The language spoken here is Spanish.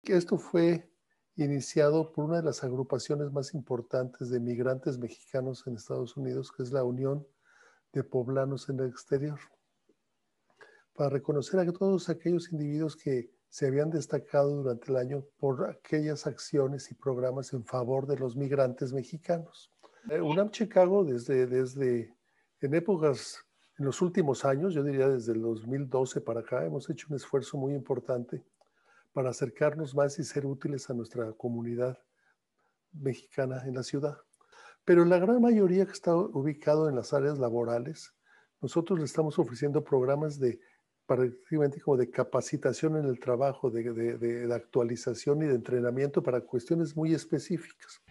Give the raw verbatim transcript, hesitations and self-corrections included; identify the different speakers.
Speaker 1: Que esto fue iniciado por una de las agrupaciones más importantes de migrantes mexicanos en Estados Unidos, que es la Unión de Poblanos en el Exterior, para reconocer a todos aquellos individuos que se habían destacado durante el año por aquellas acciones y programas en favor de los migrantes mexicanos. Eh, UNAM Chicago, desde, desde en épocas, en los últimos años, yo diría desde el dos mil doce para acá, hemos hecho un esfuerzo muy importante para acercarnos más y ser útiles a nuestra comunidad mexicana en la ciudad. Pero la gran mayoría que está ubicado en las áreas laborales, nosotros le estamos ofreciendo programas de prácticamente como de capacitación en el trabajo, de, de, de, de actualización y de entrenamiento para cuestiones muy específicas.